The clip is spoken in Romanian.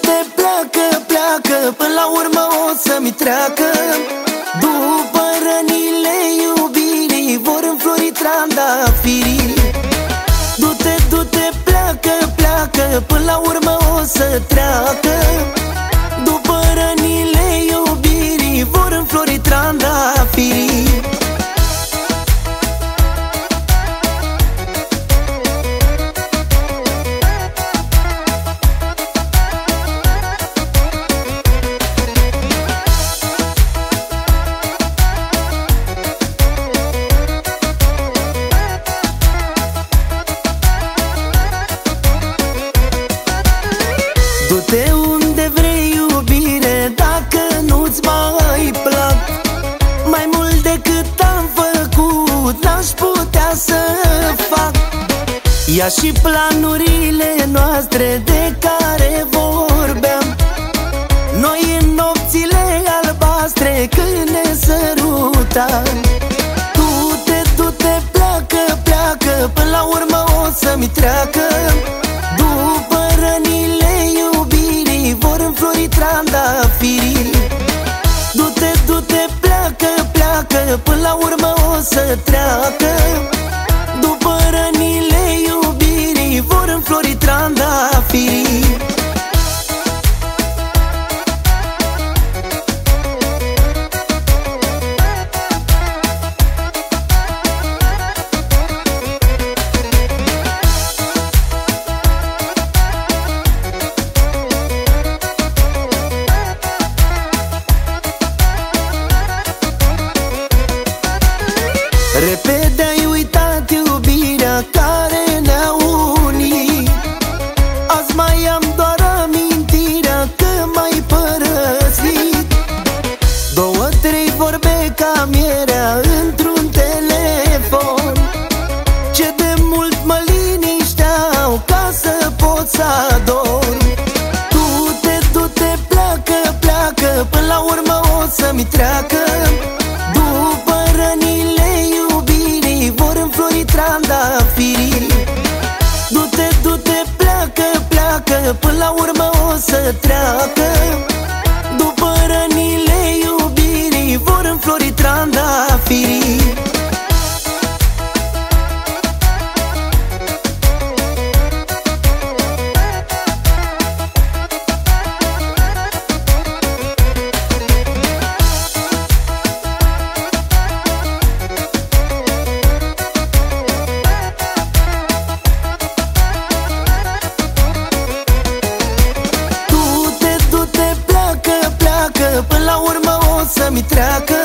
du-te, pleacă, pleacă, până la urmă o să-mi treacă. După rănile iubirii vor înflori trandafirii. Du-te, du-te, pleacă, pleacă, până la urmă o să treacă. După rănile iubirii vor înflori trandafirii. Du-te unde vrei, iubire, dacă nu-ți mai plac. Mai mult decât am făcut n-aș putea să fac. Ia și planurile noastre de care vorbeam noi în nopțile albastre când ne sărutam. Du-te, du-te, pleacă, pleacă, până la urmă o să-mi treacă. După rănile iubirii vor înflori trandafirii. Du-te, du-te, pleacă, pleacă, până la urmă o să treacă. După rănile iubirii vor înflori trandafirii. Repede ai uitat iubirea care ne-a unit. Azi mai am doar amintirea că m-ai părăsit. Două, trei vorbe ca mierea într-un telefon, ce de mult mă linișteau ca să pot să adorm. Du-te, du-te, pleacă, pleacă, până la urmă o să-mi treacă. După rănile iubirii vor înflori trandafirii. Du-te, du-te, pleacă, pleacă, până la urmă o să treacă. După rănile iubirii vor înflori trandafirii. Până la urmă o să-mi treacă.